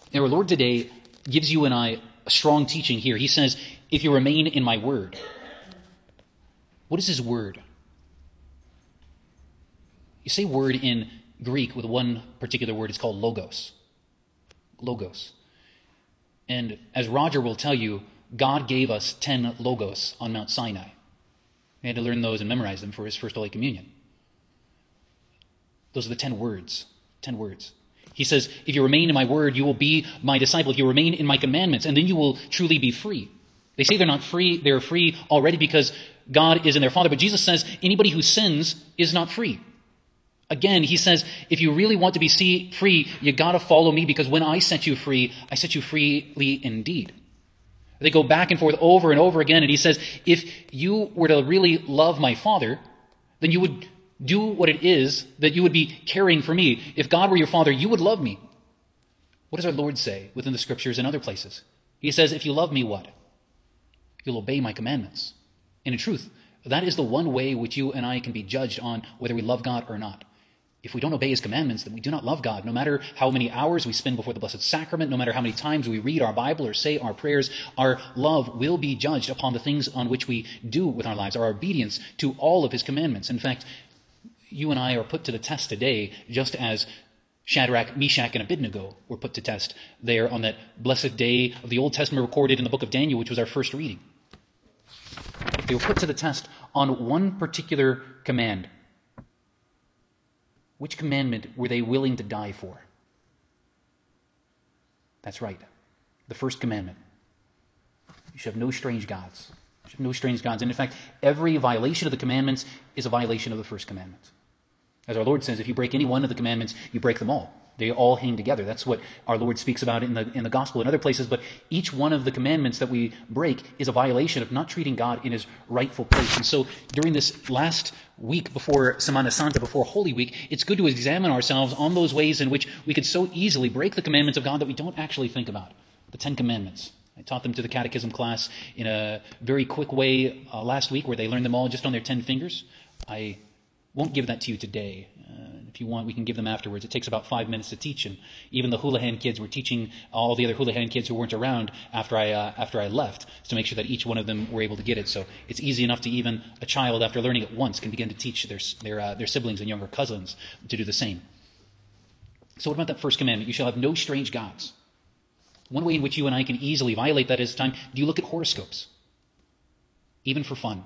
And our Lord today gives you and I a strong teaching here. He says, if you remain in my word. What is his word? You say word in Greek with one particular word. It's called logos. Logos. And as Roger will tell you, God gave us 10 logos on Mount Sinai. We had to learn those and memorize them for his first Holy Communion. Those are the 10 words. 10 words. He says, if you remain in my word, you will be my disciple. If you remain in my commandments, and then you will truly be free. They say they're not free. They're free already because God is in their Father. But Jesus says anybody who sins is not free. Again, he says, if you really want to be free, you got to follow me, because when I set you free, I set you freely indeed. They go back and forth over and over again. And he says, if you were to really love my Father, then you would do what it is that you would be caring for me. If God were your Father, you would love me. What does our Lord say within the Scriptures and other places? He says, if you love me, what? You'll obey my commandments. And in truth, that is the one way which you and I can be judged on whether we love God or not. If we don't obey his commandments, then we do not love God. No matter how many hours we spend before the Blessed Sacrament, no matter how many times we read our Bible or say our prayers, our love will be judged upon the things on which we do with our lives, our obedience to all of his commandments. In fact, you and I are put to the test today, just as Shadrach, Meshach, and Abednego were put to test there on that blessed day of the Old Testament recorded in the book of Daniel, which was our first reading. They were put to the test on one particular command. Which commandment were they willing to die for? That's right. The first commandment. You should have no strange gods. You should have no strange gods. And in fact, every violation of the commandments is a violation of the first commandment. As our Lord says, if you break any one of the commandments, you break them all. They all hang together. That's what our Lord speaks about in the gospel and other places. But each one of the commandments that we break is a violation of not treating God in his rightful place. And so during this last week before Semana Santa, before Holy Week, it's good to examine ourselves on those ways in which we could so easily break the commandments of God that we don't actually think about. The 10 Commandments. I taught them to the catechism class in a very quick way last week, where they learned them all just on their 10 fingers. I won't give that to you today. If you want, we can give them afterwards. It takes about 5 minutes to teach, and even the Houlihan kids were teaching all the other Houlihan kids who weren't around after I left, to make sure that each one of them were able to get it. So it's easy enough to even a child, after learning it once, can begin to teach their siblings and younger cousins to do the same. So what about that first commandment? You shall have no strange gods. One way in which you and I can easily violate that is time. Do you look at horoscopes? Even for fun?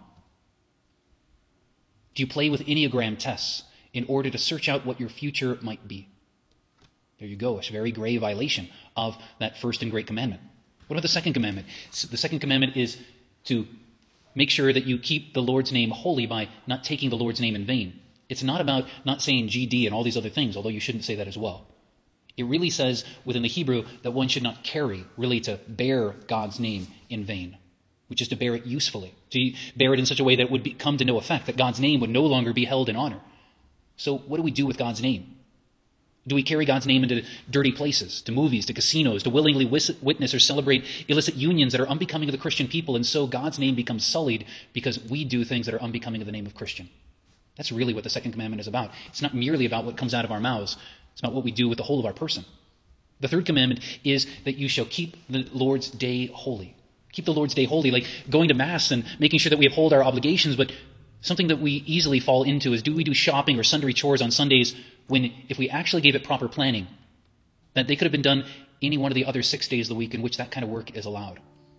Do you play with Enneagram tests in order to search out what your future might be? There you go. It's a very grave violation of that first and great commandment. What about the second commandment? The second commandment is to make sure that you keep the Lord's name holy by not taking the Lord's name in vain. It's not about not saying GD and all these other things, although you shouldn't say that as well. It really says within the Hebrew that one should not carry, really to bear God's name in vain, which is to bear it usefully, to bear it in such a way that it would come to no effect, that God's name would no longer be held in honor. So what do we do with God's name? Do we carry God's name into dirty places, to movies, to casinos, to willingly witness or celebrate illicit unions that are unbecoming of the Christian people, and so God's name becomes sullied because we do things that are unbecoming of the name of Christian? That's really what the second commandment is about. It's not merely about what comes out of our mouths. It's about what we do with the whole of our person. The third commandment is that you shall keep the Lord's day holy. Keep the Lord's day holy, like going to Mass and making sure that we uphold our obligations. But something that we easily fall into is, do we do shopping or sundry chores on Sundays when, if we actually gave it proper planning, that they could have been done any one of the other 6 days of the week in which that kind of work is allowed?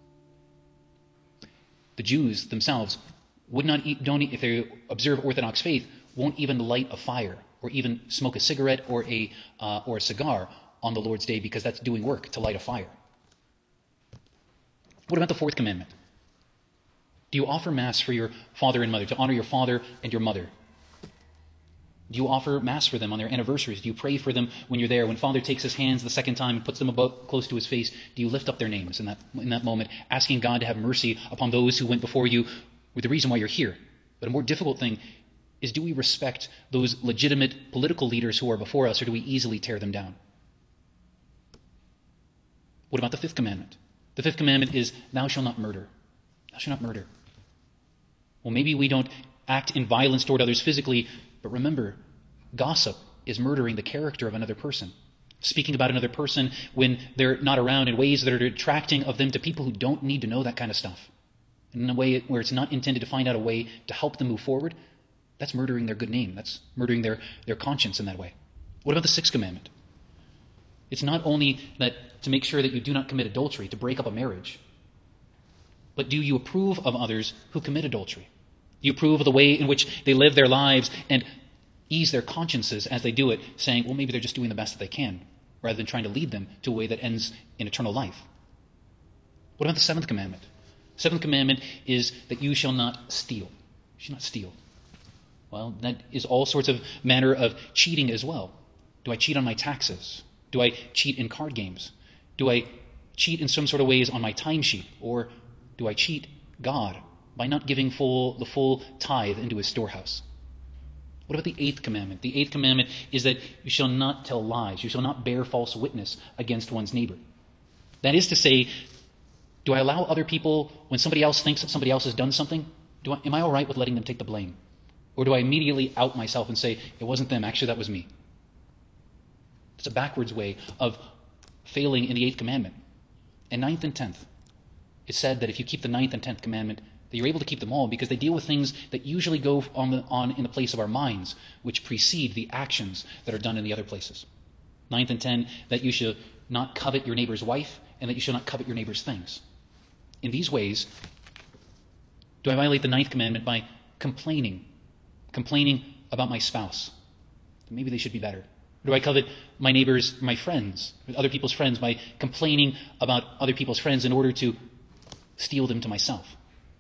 The Jews themselves would not eat, if they observe Orthodox faith, won't even light a fire or even smoke a cigarette or a cigar on the Lord's day, because that's doing work to light a fire. What about the fourth commandment? Do you offer Mass for your father and mother, to honor your father and your mother? Do you offer Mass for them on their anniversaries? Do you pray for them when you're there? When Father takes his hands the second time and puts them close to his face, do you lift up their names in that moment, asking God to have mercy upon those who went before you with the reason why you're here? But a more difficult thing is, do we respect those legitimate political leaders who are before us, or do we easily tear them down? What about the fifth commandment? The fifth commandment is, thou shalt not murder. Thou shalt not murder. Well, maybe we don't act in violence toward others physically, but remember, gossip is murdering the character of another person. speaking about another person when they're not around in ways that are detracting of them to people who don't need to know that kind of stuff, in a way where it's not intended to find out a way to help them move forward, that's murdering their good name. That's murdering their conscience in that way. What about the sixth commandment? It's not only that to make sure that you do not commit adultery, to break up a marriage, but do you approve of others who commit adultery? Do you approve of the way in which they live their lives and ease their consciences as they do it, saying, well, maybe they're just doing the best that they can, rather than trying to lead them to a way that ends in eternal life? What about the seventh commandment? The seventh commandment is that you shall not steal. You shall not steal. Well, that is all sorts of manner of cheating as well. Do I cheat on my taxes? Do I cheat in card games? Do I cheat in some sort of ways on my timesheet? Or do I cheat God by not giving the full tithe into his storehouse? What about the eighth commandment? The eighth commandment is that you shall not tell lies. You shall not bear false witness against one's neighbor. That is to say, do I allow other people, when somebody else thinks that somebody else has done something, am I all right with letting them take the blame? Or do I immediately out myself and say, it wasn't them, actually that was me? It's a backwards way of failing in the eighth commandment. And ninth and tenth, it's said that if you keep the ninth and tenth commandment, that you're able to keep them all because they deal with things that usually go on in the place of our minds, which precede the actions that are done in the other places. Ninth and 10, that you should not covet your neighbor's wife and that you should not covet your neighbor's things. In these ways, do I violate the ninth commandment by complaining about my spouse? Maybe they should be better. Or do I covet my neighbors, my friends, other people's friends, by complaining about other people's friends in order to steal them to myself?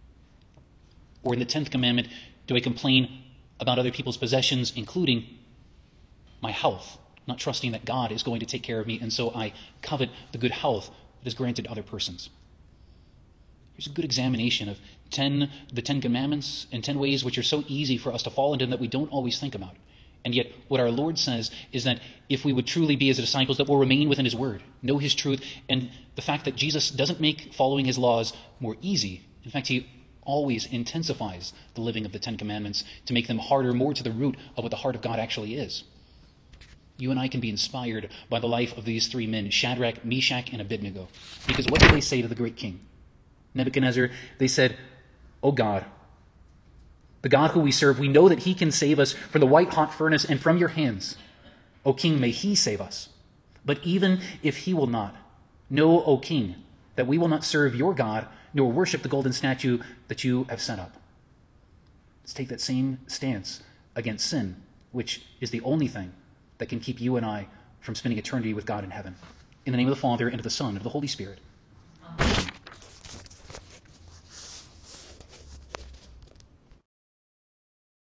Or in the 10th commandment, do I complain about other people's possessions, including my health, not trusting that God is going to take care of me, and so I covet the good health that is granted other persons? Here's a good examination of the 10 commandments and 10 ways which are so easy for us to fall into that we don't always think about. And yet what our Lord says is that if we would truly be his disciples, that we'll remain within his word, know his truth, and the fact that Jesus doesn't make following his laws more easy. In fact, he always intensifies the living of the 10 commandments to make them harder, more to the root of what the heart of God actually is. You and I can be inspired by the life of these three men, Shadrach, Meshach, and Abednego. Because what did they say to the great king? Nebuchadnezzar, they said, "O God, the God who we serve, we know that he can save us from the white-hot furnace and from your hands. O king, may he save us. But even if he will not, know, O king, that we will not serve your God, nor worship the golden statue that you have set up." Let's take that same stance against sin, which is the only thing that can keep you and I from spending eternity with God in heaven. In the name of the Father, and of the Son, and of the Holy Spirit.